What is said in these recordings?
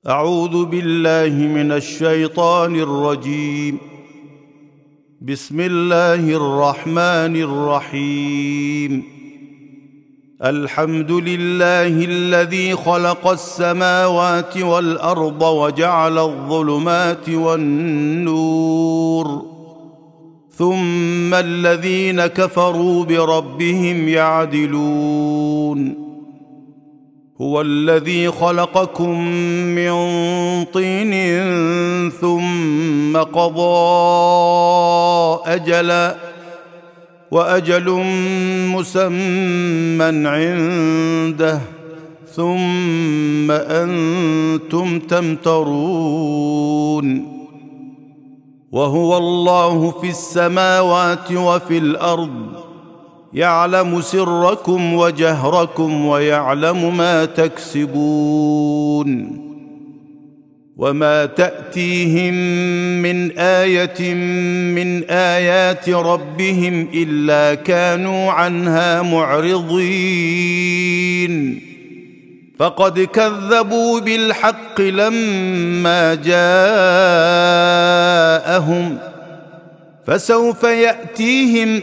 أعوذ بالله من الشيطان الرجيم. بسم الله الرحمن الرحيم. الحمد لله الذي خلق السماوات والأرض وجعل الظلمات والنور، ثم الذين كفروا بربهم يعدلون. هو الذي خلقكم من طين ثم قضى أجلا وأجل مسمى عنده ثم أنتم تمترون. وهو الله في السماوات وفي الأرض، يعلم سركم وجهركم ويعلم ما تكسبون. وما تأتيهم من آية من آيات ربهم إلا كانوا عنها معرضين. فقد كذبوا بالحق لما جاءهم، فسوف يأتيهم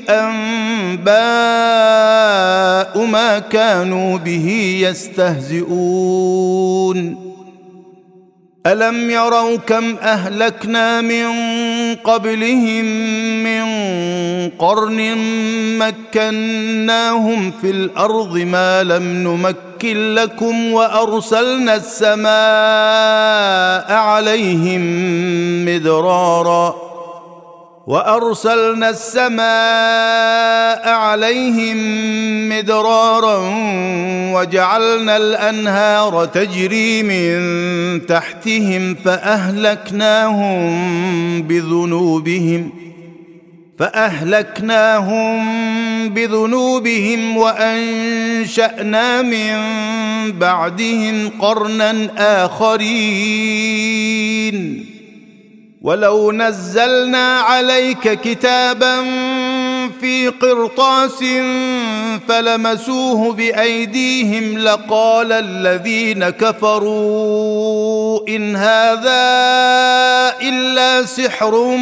أنباء ما كانوا به يستهزئون. ألم يروا كم أهلكنا من قبلهم من قرن مكناهم في الأرض ما لم نمكن لكم، وأرسلنا السماء عليهم مدرارا وجعلنا الأنهار تجري من تحتهم فأهلكناهم بذنوبهم وأنشأنا من بعدهم قرنا آخرين. ولو نزلنا عليك كتابا في قرطاس فلمسوه بأيديهم لقال الذين كفروا إن هذا إلا سحر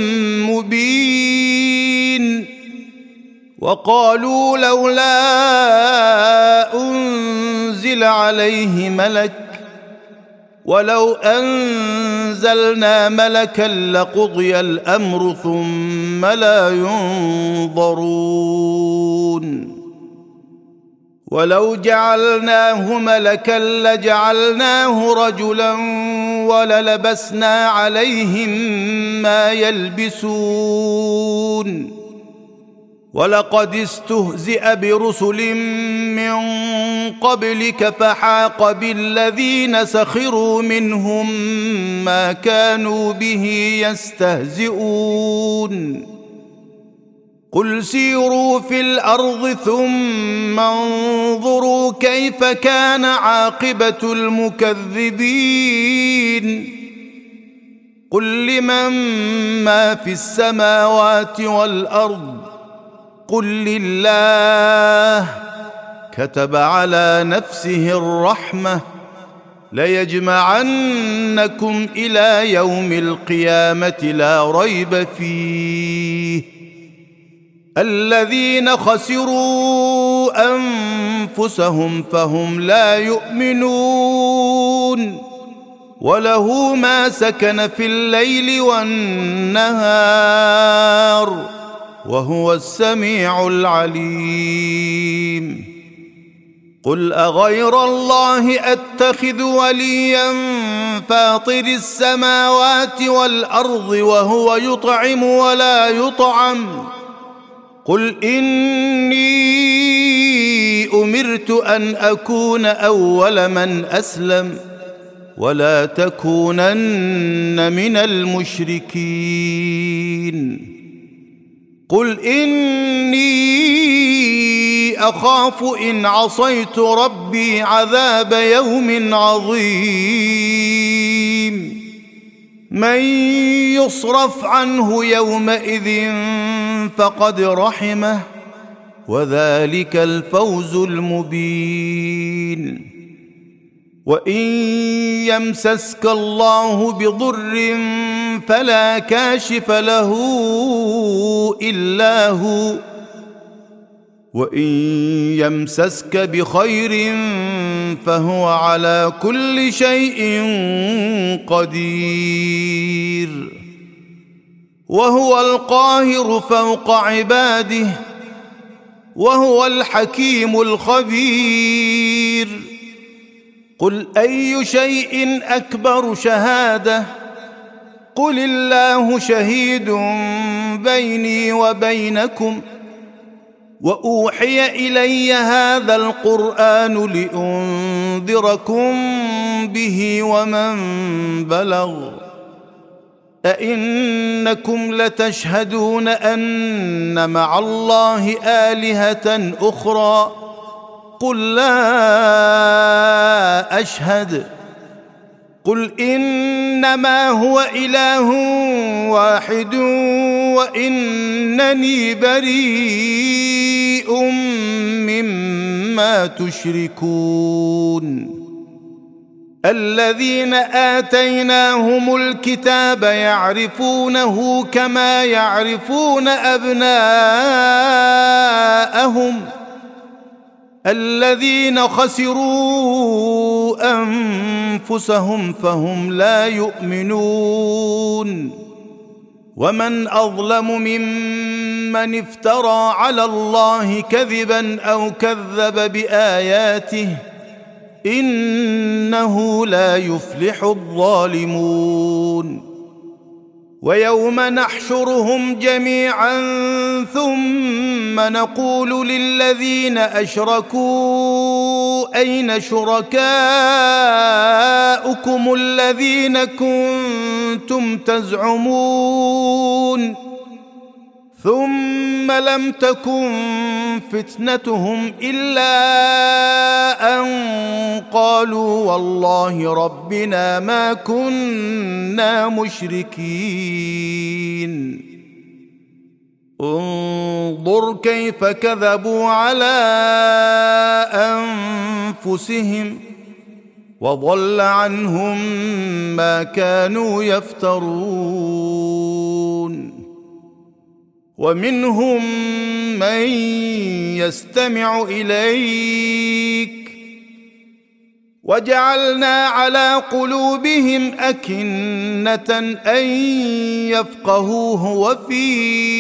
مبين. وقالوا لولا أنزل عليه ملك، ولو أنزلنا ملكا لقضي الأمر ثم لا ينظرون. ولو جعلناه ملكا لجعلناه رجلا وللبسنا عليهم ما يلبسون. ولقد استهزئ برسل من قبلك فحاق بالذين سخروا منهم ما كانوا به يستهزئون. قل سيروا في الأرض ثم انظروا كيف كان عاقبة المكذبين. قل لمن ما في السماوات والأرض، قل لله. كتب على نفسه الرحمة ليجمعنكم إلى يوم القيامة لا ريب فيه. الذين خسروا أنفسهم فهم لا يؤمنون. وله ما سكن في الليل والنهار وهو السميع العليم. قل أغير الله أتخذ وليا فاطر السماوات والأرض وهو يطعم ولا يطعم. قل إني أمرت أن أكون أول من أسلم ولا تكونن من المشركين. قل إني أخاف إن عصيت ربي عذاب يوم عظيم. من يصرف عنه يومئذ فقد رحمه وذلك الفوز المبين. وإن يمسسك الله بضر فلا كاشف له إلا هو، وإن يمسسك بخير فهو على كل شيء قدير، وهو القاهر فوق عباده، وهو الحكيم الخبير. قل أي شيء أكبر شهادة؟ قل الله شهيد بيني وبينكم، وأوحي إلي هذا القرآن لأنذركم به ومن بلغ. أئنكم لتشهدون أن مع الله آلهة أخرى؟ قل لا أشهد. قل إنما هو إله واحد وإنني بريء مما تشركون. الذين آتيناهم الكتاب يعرفونه كما يعرفون أبناءهم، الذين خسروا أنفسهم فهم لا يؤمنون. ومن أظلم ممن افترى على الله كذبا أو كذب بآياته، إنه لا يفلح الظالمون. ويوم نحشرهم جميعا ثم نقول للذين أشركوا أين شركاؤكم الذين كنتم تزعمون؟ ثم لم تكن فتنتهم إلا أن قالوا والله ربنا ما كنا مشركين. انظر كيف كذبوا على أنفسهم وضل عنهم ما كانوا يفترون. ومنهم من يستمع إليك وجعلنا على قلوبهم أكنة أن يفقهوه وفي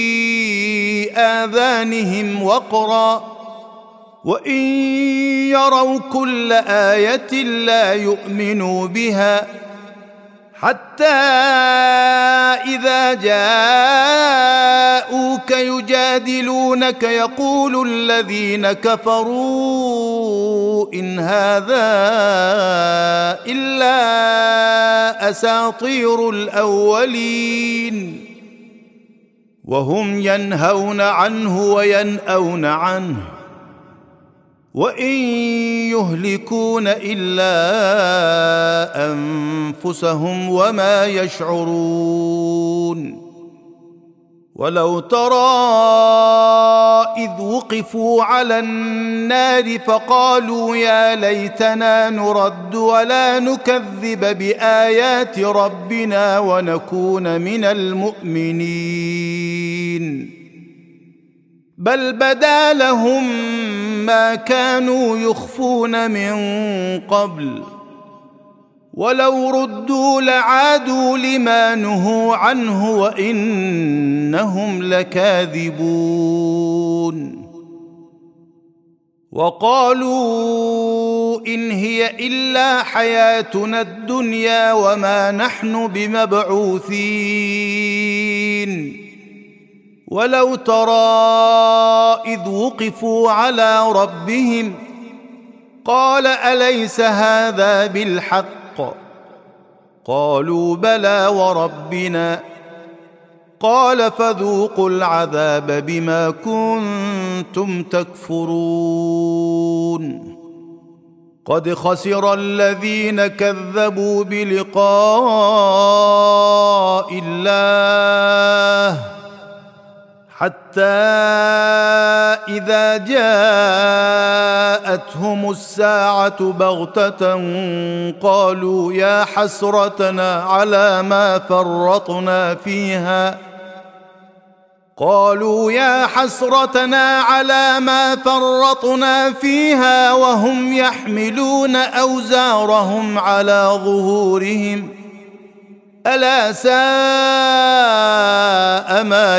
آذانهم وقرا، وإن يروا كل آية لا يؤمنوا بها، حتى إذا جاءوك يجادلونك يقول الذين كفروا إن هذا إلا أساطير الأولين، وهم ينهون عنه وينأون عنه، وإن يهلكون إلا أنفسهم وما يشعرون. ولو ترى إذ وقفوا على النار فقالوا يا ليتنا نرد ولا نكذب بآيات ربنا ونكون من المؤمنين، بل بدا لهم ما كانوا يخفون من قبل، ولو ردوا لعادوا لما نهوا عنه وإنهم لكاذبون. وقالوا إن هي إلا حياتنا الدنيا وما نحن بمبعوثين. ولو ترى إذ وقفوا على ربهم قال أليس هذا بالحق؟ قالوا بلى وربنا. قال فذوقوا العذاب بما كنتم تكفرون. قد خسر الذين كذبوا بلقاء الله حتى إذا جاءتهم الساعة بغتة قالوا يا حسرتنا على ما فرطنا فيها وهم يحملون أوزارهم على ظهورهم ألا ساء ما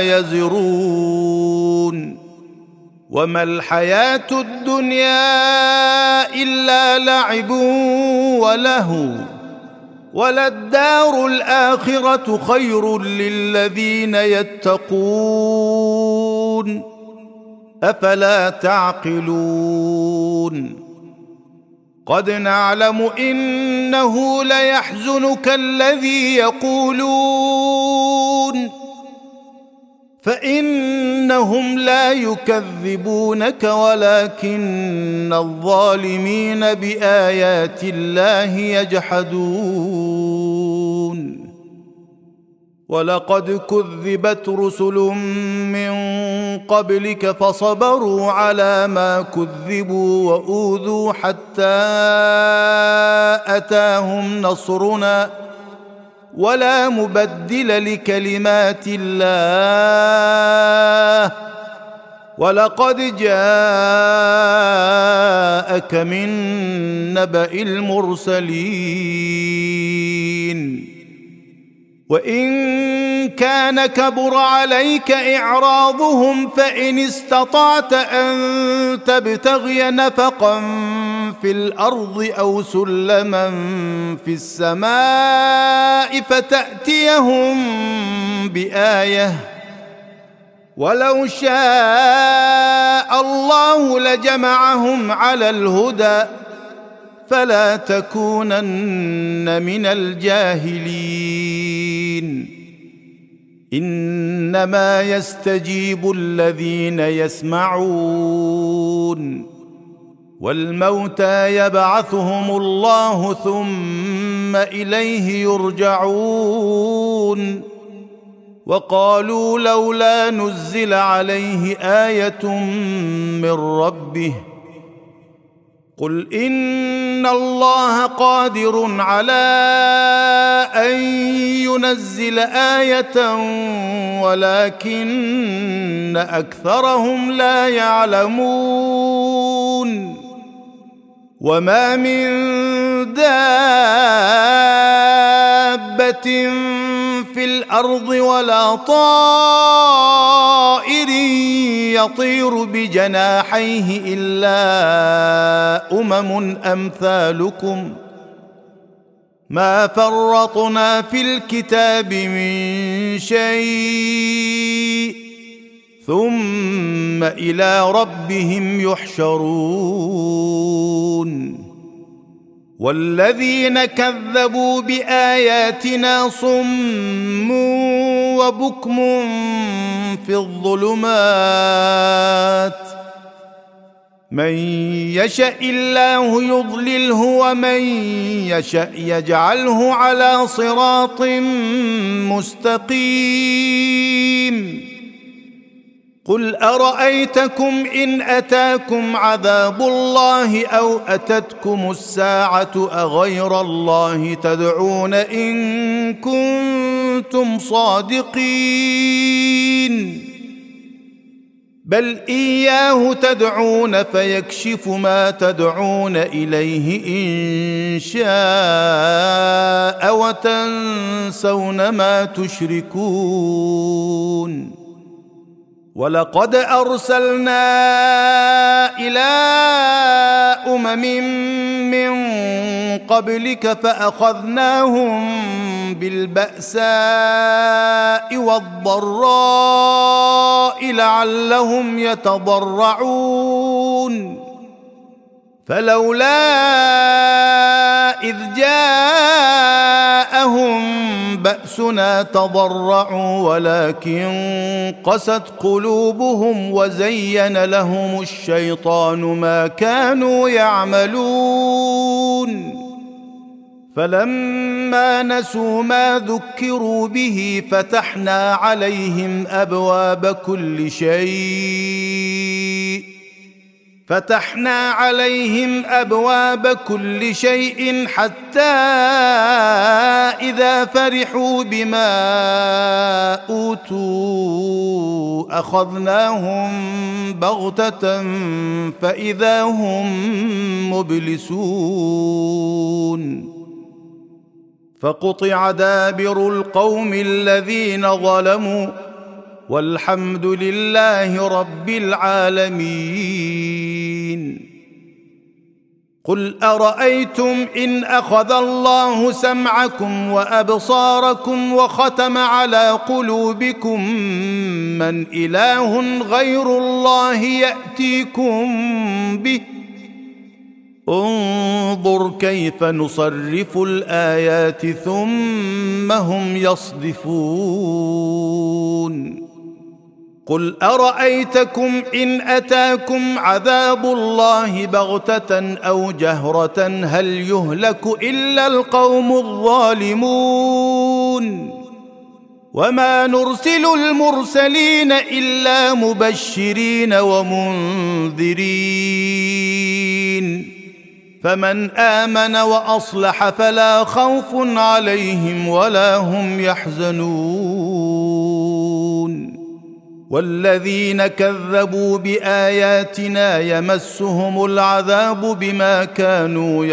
يزرون وما الحياة الدنيا إلا لعب ولهو وللدار الآخرة خير للذين يتقون أفلا تعقلون قد نعلم إنه ليحزنك الذي يقولون فإنهم لا يكذبونك ولكن الظالمين بآيات الله يجحدون ولقد كذبت رسل من قبلك فصبروا على ما كذبوا وأوذوا حتى أتاهم نصرنا ولا مبدل لكلمات الله ولقد جاءك من نبأ المرسلين وإن كان كبر عليك إعراضهم فإن استطعت أن تبتغي نفقا في الأرض أو سلما في السماء فتأتيهم بآية ولو شاء الله لجمعهم على الهدى فلا تكونن من الجاهلين إنما يستجيب الذين يسمعون والموتى يبعثهم الله ثم إليه يرجعون وقالوا لولا نزل عليه آية من ربه قل إن الله قادر على أن ينزل آية ولكن أكثرهم لا يعلمون وما من دابة في الأرض ولا طائر يطير بجناحيه إلا أمثالكم ما فرطنا في الكتاب من شيء ثم إلى ربهم يحشرون والذين كذبوا بآياتنا صم وبكم في الظلمات من يشاء الله يضلله ومن يشاء يجعله على صراط مستقيم قل أرأيتكم إن أتاكم عذاب الله أو أتتكم الساعة أغير الله تدعون إن كنتم صادقين بل إياه تدعون فيكشف ما تدعون إليه إن شاء وتنسون ما تشركون ولقد أرسلنا إلى من قبلك فأخذناهم بالبأساء والضراء لعلهم يتضرعون فلولا إذ جاءهم بأسنا تضرعوا ولكن قست قلوبهم وزين لهم الشيطان ما كانوا يعملون فلما نسوا ما ذكروا به فتحنا عليهم أبواب كل شيء حتى إذا فرحوا بما أوتوا أخذناهم بغتة فإذا هم مبلسون فقطع دابر القوم الذين ظلموا والحمد لله رب العالمين. قل أرأيتم إن أخذ الله سمعكم وأبصاركم وختم على قلوبكم من إله غير الله يأتيكم به انظر كيف نصرف الآيات ثم هم يصدفون. قل أرأيتكم إن أتاكم عذاب الله بغتة أو جهرة هل يهلك إلا القوم الظالمون وما نرسل المرسلين إلا مبشرين ومنذرين فمن آمن وأصلح فلا خوف عليهم ولا هم يحزنون والذين كذبوا بآياتنا يمسهم العذاب بما كانوا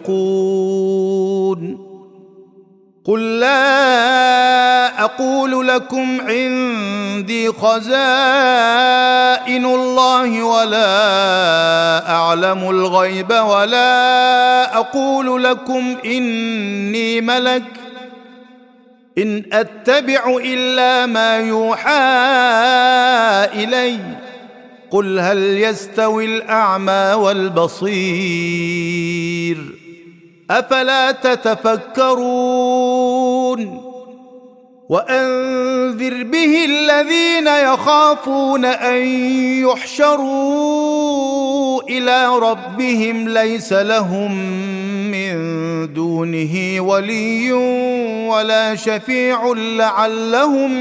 يفسقون. قل لا أقول لكم عندي خزائن الله ولا أعلم الغيب ولا أقول لكم إني ملك إن أتبع إلا ما يوحى إلي قل هل يستوي الأعمى والبصير أفلا تتفكرون. وأنذر به الذين يخافون أن يحشروا إلى ربهم ليس لهم من دونه ولي ولا شفيع لعلهم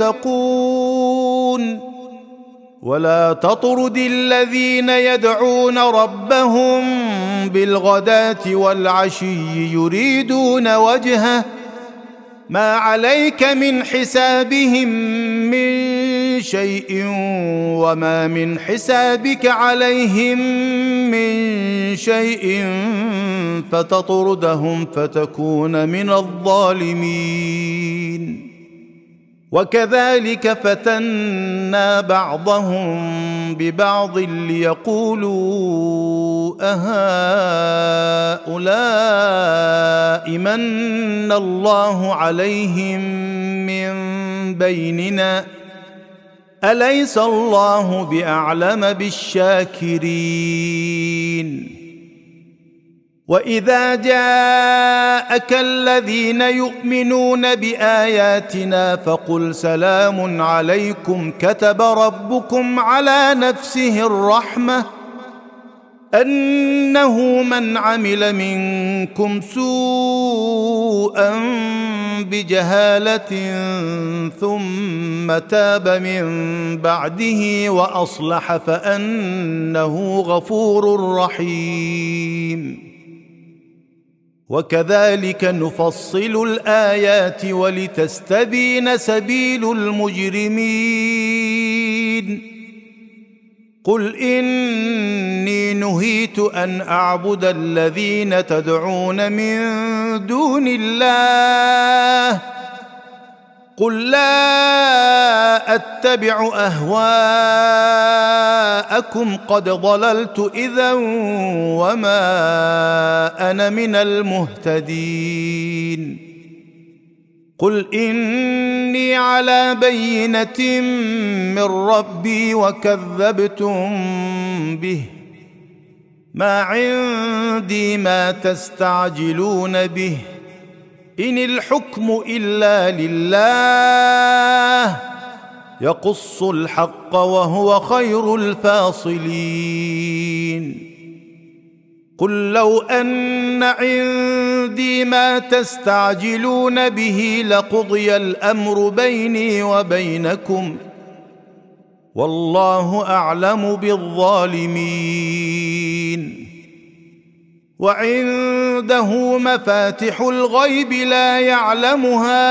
يتقون. ولا تطرد الذين يدعون ربهم بالغداة والعشي يريدون وجهه ما عليك من حسابهم من شيء وما من حسابك عليهم من شيء فتطردهم فتكون من الظالمين. وكذلك فتنا بعضهم ببعض ليقولوا أهؤلاء من الله عليهم من بيننا أليس الله بأعلم بالشاكرين. وإذا جاءك الذين يؤمنون بآياتنا فقل سلام عليكم كتب ربكم على نفسه الرحمة أنه من عمل منكم سوءا بجهالة ثم تاب من بعده وأصلح فأنه غفور رحيم. وكذلك نفصل الآيات ولتستبين سبيل المجرمين. قل إني نهيت أن أعبد الذين تدعون من دون الله قل لا أتبع أهواءكم قد ضللت إذا وما أنا من المهتدين. قل إني على بينة من ربي وكذبتم به ما عندي ما تستعجلون به إن الحكم إلا لله يقص الحق وهو خير الفاصلين. قل لو أن عندي عندي ما تستعجلون به لقضي الأمر بيني وبينكم والله أعلم بالظالمين. وعنده مفاتح الغيب لا يعلمها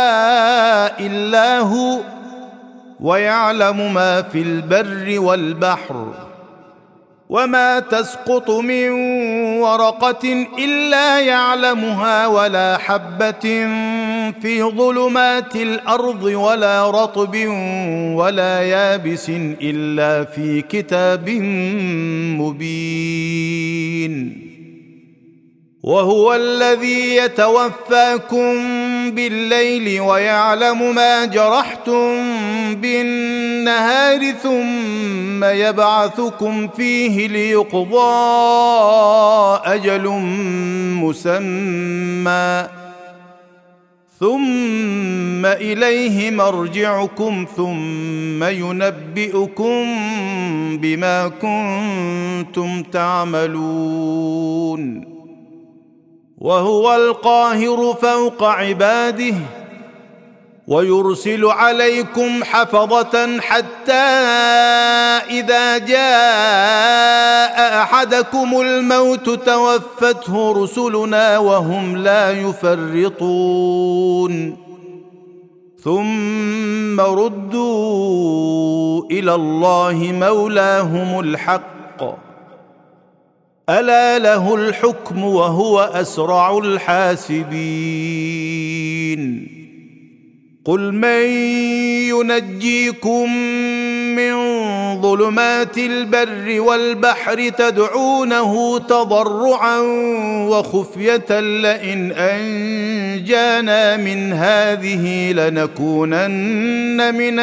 إلا هو ويعلم ما في البر والبحر وما تسقط من ورقة إلا يعلمها ولا حبة في ظلمات الأرض ولا رطب ولا يابس إلا في كتاب مبين. وهو الذي يتوفاكم بالليل ويعلم ما جرحتم بالنهار ثم يبعثكم فيه ليقضى أجل مسمى ثم إليه مرجعكم ثم ينبئكم بما كنتم تعملون. وهو القاهر فوق عباده ويرسل عليكم حفظة حتى إذا جاء أحدكم الموت توفته رسلنا وهم لا يفرطون ثم ردوا إلى الله مولاهم الحق ألا له الحكم وهو أسرع الحاسبين. قل من ينجيكم من ظلمات البر والبحر تدعونه تضرعا وخفية لئن أنجانا من هذه لنكونن من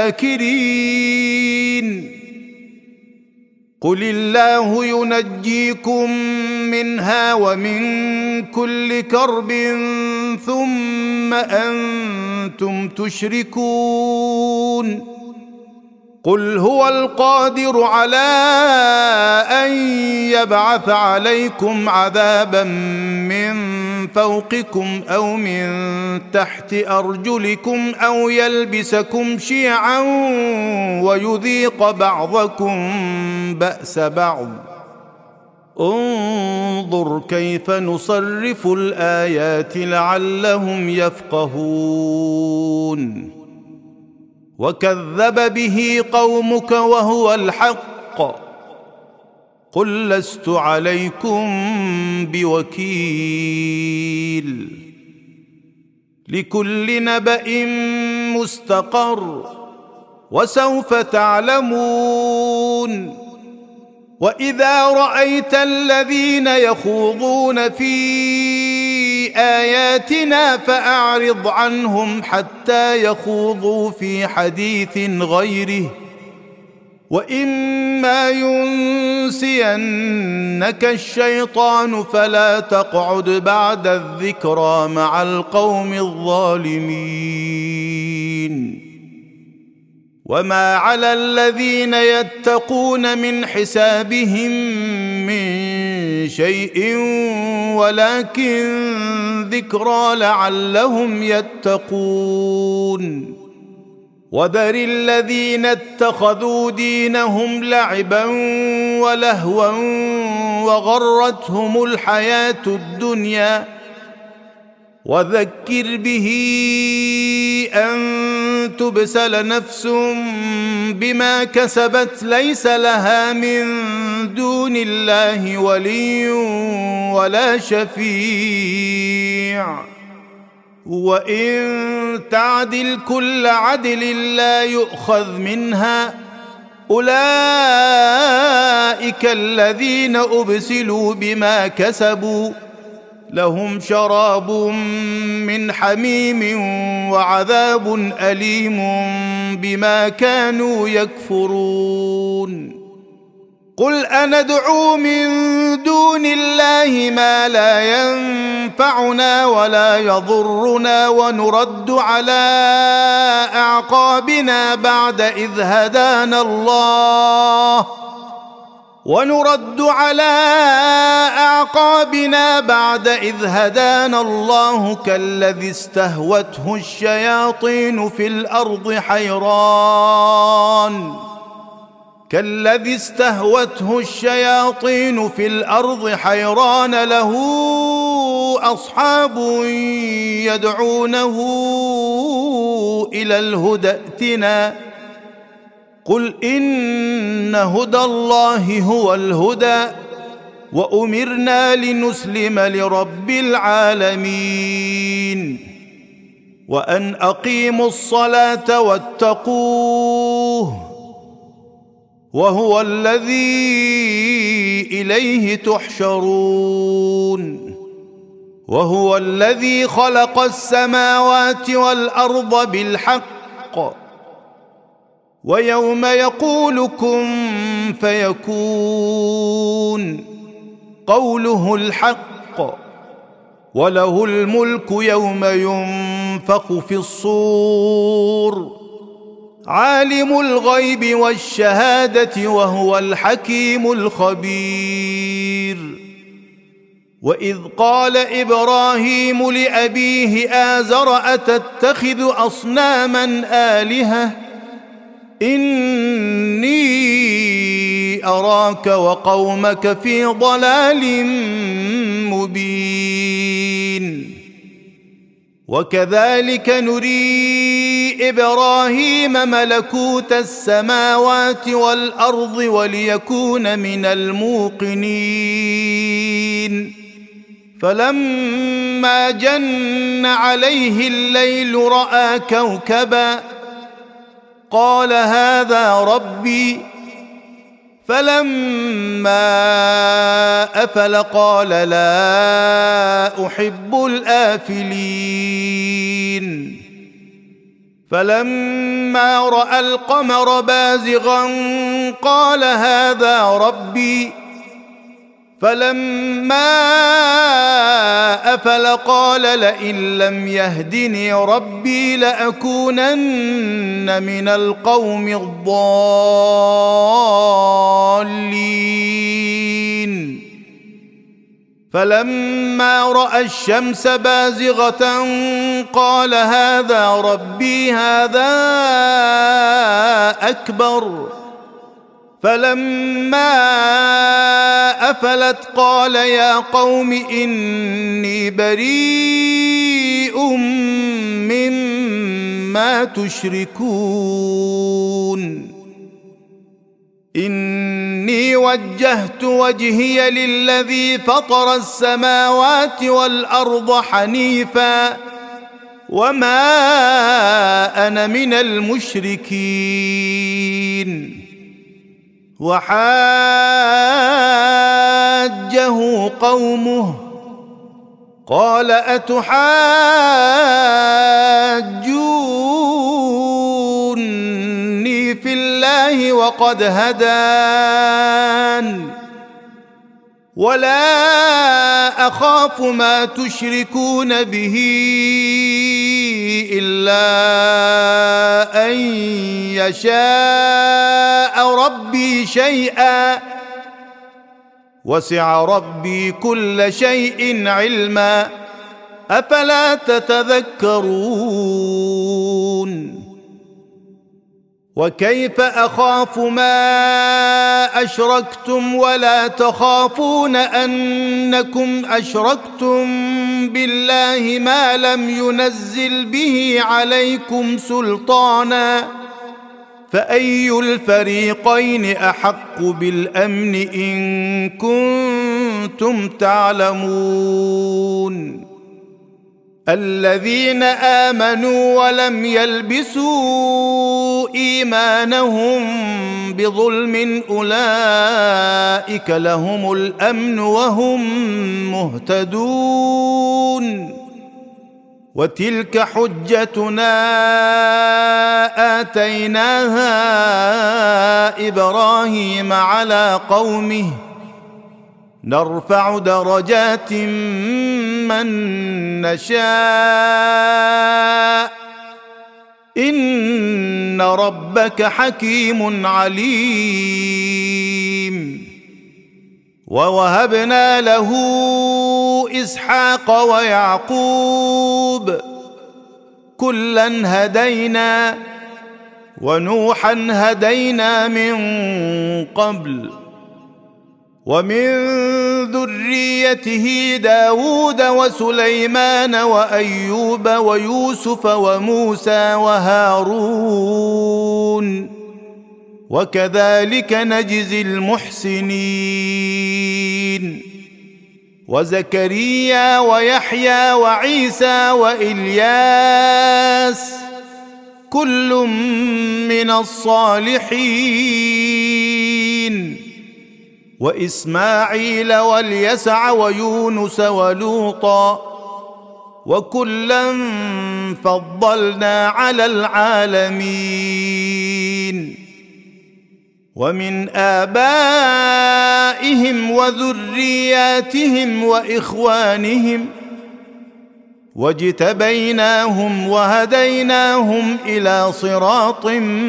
الشاكرين. قل الله ينجيكم منها ومن كل كرب ثم أنتم تشركون. قل هو القادر على أن يبعث عليكم عذابا من فوقكم أو من تحت أرجلكم أو يلبسكم شيعا ويذيق بعضكم بأس بعض انظر كيف نصرف الآيات لعلهم يفقهون. وكذب به قومك وهو الحق قل لست عليكم بوكيل. لكل نبأ مستقر وسوف تعلمون. وإذا رأيت الذين يخوضون في آياتنا فأعرض عنهم حتى يخوضوا في حديث غيره وإما ينسينك الشيطان فلا تقعد بعد الذكرى مع القوم الظالمين. وما على الذين يتقون من حسابهم من شيء ولكن ذكرى لعلهم يتقون. وذر الذين اتخذوا دينهم لعبا ولهوا وغرتهم الحياة الدنيا وذكر به أن تبسل نفس بما كسبت ليس لها من دون الله ولي ولا شفيع وإن تعدل كل عدل لا يؤخذ منها أولئك الذين أبسلوا بما كسبوا لهم شراب من حميم وعذاب أليم بما كانوا يكفرون. قل أندعو من دون الله ما لا ينفعنا ولا يضرنا ونرد على أعقابنا بعد إذ هدانا الله ونرد على أعقابنا بعد إذ هدانا الله كالذي استهوته الشياطين في الأرض حيران له أصحاب يدعونه إلى الهدى ائتنا قل إن هدى الله هو الهدى وأمرنا لنسلم لرب العالمين وأن أقيموا الصلاة واتقوه وهو الذي إليه تحشرون وهو الذي خلق السماوات والأرض بالحق ويوم يقول كن فيكون قوله الحق وله الملك يوم ينفخ في الصور عالم الغيب والشهادة وهو الحكيم الخبير وإذ قال إبراهيم لأبيه آزر أتتخذ أصناما آلهة إني أراك وقومك في ضلال مبين وكذلك نري إبراهيم ملكوت السماوات والأرض وليكون من الموقنين فلما جن عليه الليل رأى كوكبا قال هذا ربي فلما أفل قال لا أحب الآفلين فلما رأى القمر بازغا قال هذا ربي فلما أفل قال لئن لم يهدني ربي لأكونن من القوم الضالين فلما رأى الشمس بازغة قال هذا ربي هذا أكبر فلما أفلت قال يا قوم إني بريء مما تشركون إني وجهت وجهي للذي فطر السماوات والأرض حنيفا وما أنا من المشركين وحاجه قومه قال أتحاجوني في الله وقد هدان ولا أخاف ما تشركون به إلا أن يشاء ربي شيئا وسع ربي كل شيء علما أفلا تتذكرون وكيف أخاف ما أشركتم ولا تخافون أنكم أشركتم بالله ما لم ينزل به عليكم سلطانا فأي الفريقين أحق بالأمن إن كنتم تعلمون الذين آمنوا ولم يلبسوا إيمانهم بظلم أولئك لهم الأمن وهم مهتدون وتلك حجتنا آتيناها إبراهيم على قومه نرفع درجات من نشاء إن ربك حكيم عليم ووهبنا له إسحاق ويعقوب كلا هدينا ونوحا هدينا من قبل ومن ذريته داود وسليمان وأيوب ويوسف وموسى وهارون وكذلك نجزي المحسنين وزكريا ويحيى وعيسى وإلياس كل من الصالحين وإسماعيل واليسع ويونس ولوطا وكلا فضلنا على العالمين ومن آبائهم وذرياتهم وإخوانهم واجتبيناهم وهديناهم إلى صراط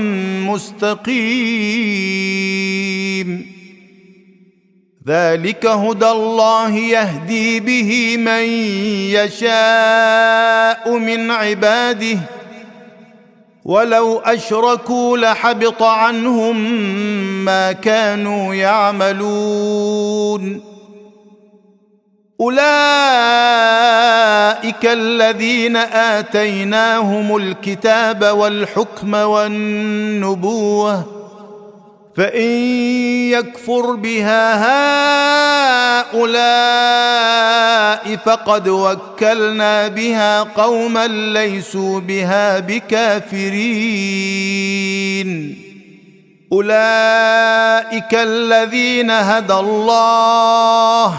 مستقيم ذلك هدى الله يهدي به من يشاء من عباده ولو أشركوا لحبط عنهم ما كانوا يعملون أولئك الذين آتيناهم الكتاب والحكم والنبوة فإن يكفر بها هؤلاء فقد وكلنا بها قوما ليسوا بها بكافرين أولئك الذين هدى الله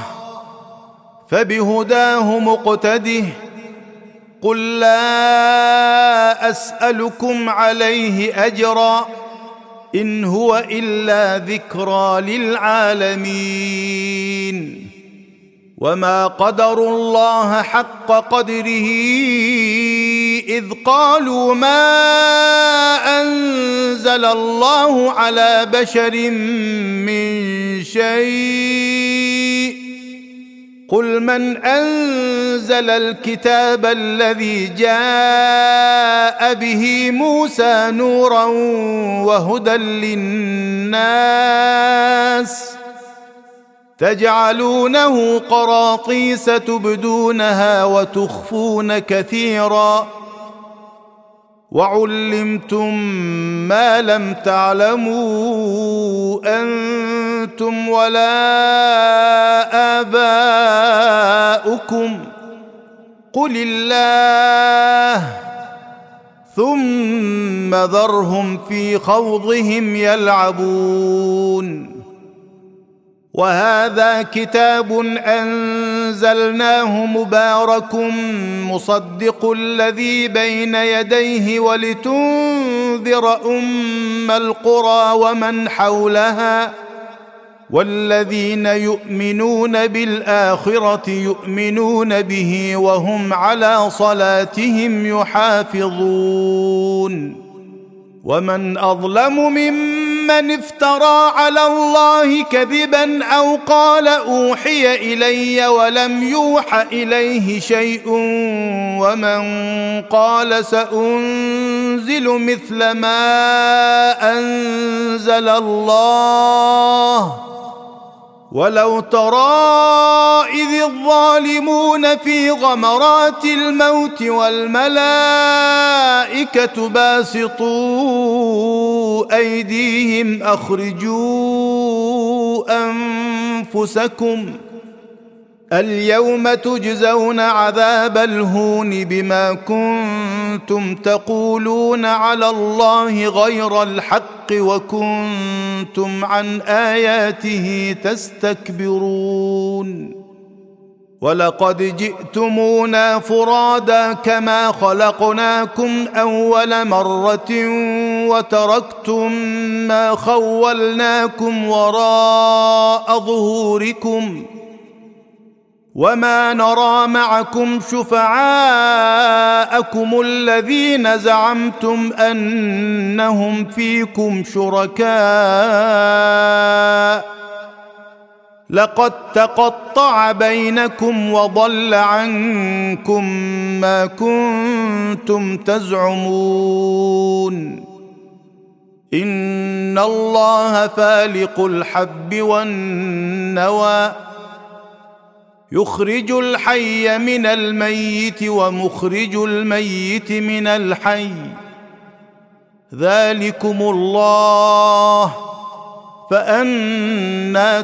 فبهداه مقتده قل لا أسألكم عليه أجرا إن هو إلا ذكرى للعالمين وما قدروا الله حق قدره إذ قالوا ما أنزل الله على بشر من شيء قل من أنزل الكتاب الذي جاء به موسى نورا وهدى للناس تجعلونه قراطيس تبدونها وتخفون كثيرا وعلمتم ما لم تعلموا أنتم ولا آباؤكم قل الله ثم ذرهم في خوضهم يلعبون وهذا كتاب أنزلناه مبارك مصدق الذي بين يديه ولتنذر أم القرى ومن حولها والذين يؤمنون بالآخرة يؤمنون به وهم على صلاتهم يحافظون ومن أظلم ممن افترى على الله كذبا أو قال أوحي إلي ولم يوح إليه شيء ومن قال سأنزل مثل ما أنزل الله ولو ترى إذ الظالمون في غمرات الموت والملائكة باسطوا أيديهم أخرجوا أنفسكم اليوم تجزون عذاب الهون بما كنتم تقولون على الله غير الحق وكنتم عن آياته تستكبرون ولقد جئتمونا فرادا كما خلقناكم أول مرة وتركتم ما خولناكم وراء ظهوركم وما نرى معكم شفعاءكم الذين زعمتم أنهم فيكم شركاء لقد تقطع بينكم وضل عنكم ما كنتم تزعمون إن الله فالق الحب والنوى يخرج الحي من الميت ومخرج الميت من الحي ذلكم الله فأنى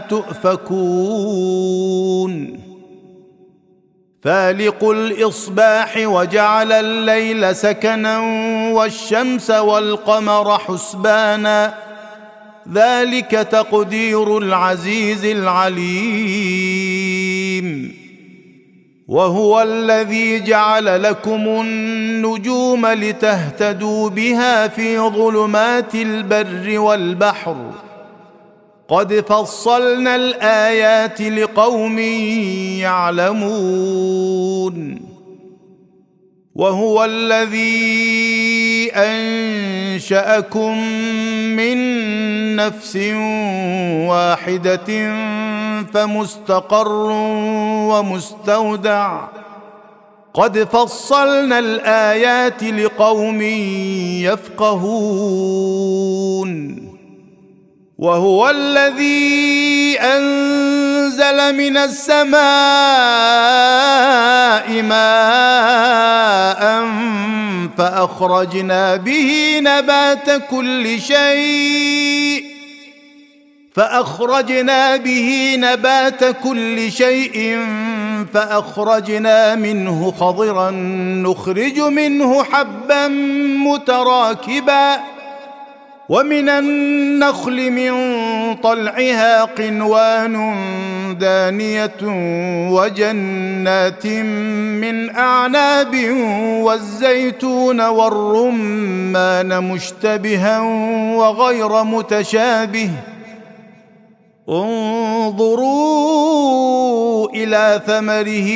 تؤفكون فالق الإصباح وجعل الليل سكنا والشمس والقمر حسبانا ذلك تقدير العزيز العليم وهو الذي جعل لكم النجوم لتهتدوا بها في ظلمات البر والبحر قد فصلنا الآيات لقوم يعلمون وهو الذي أنشأكم من نفس واحدة فمستقر ومستودع قد فصلنا الآيات لقوم يفقهون وهو الذي أنزل من السماء ماء فأخرجنا به نبات كل شيء فأخرجنا منه خضرا نخرج منه حبا متراكبا ومن النخل من طلعها قنوان دانية وجنات من أعناب والزيتون والرمان مشتبها وغير متشابه انظروا إلى ثمره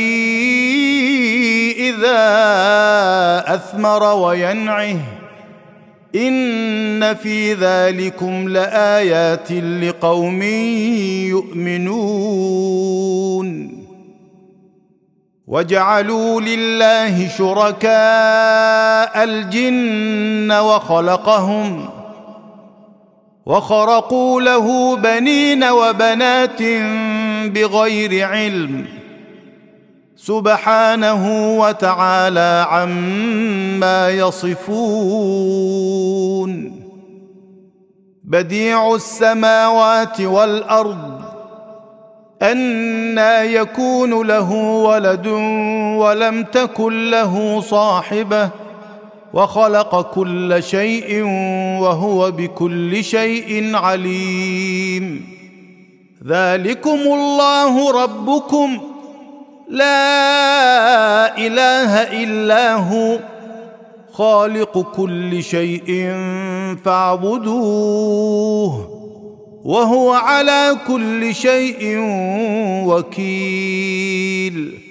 إذا أثمر وينعه إن في ذلكم لآيات لقوم يؤمنون وجعلوا لله شركاء الجن وخرقوا له بنين وبنات بغير علم سبحانه وتعالى عما يصفون بديع السماوات والأرض أنى يكون له ولد ولم تكن له صاحبة وخلق كل شيء وهو بكل شيء عليم ذلكم الله ربكم لا إله إلا هو خالق كل شيء فاعبدوه وهو على كل شيء وكيل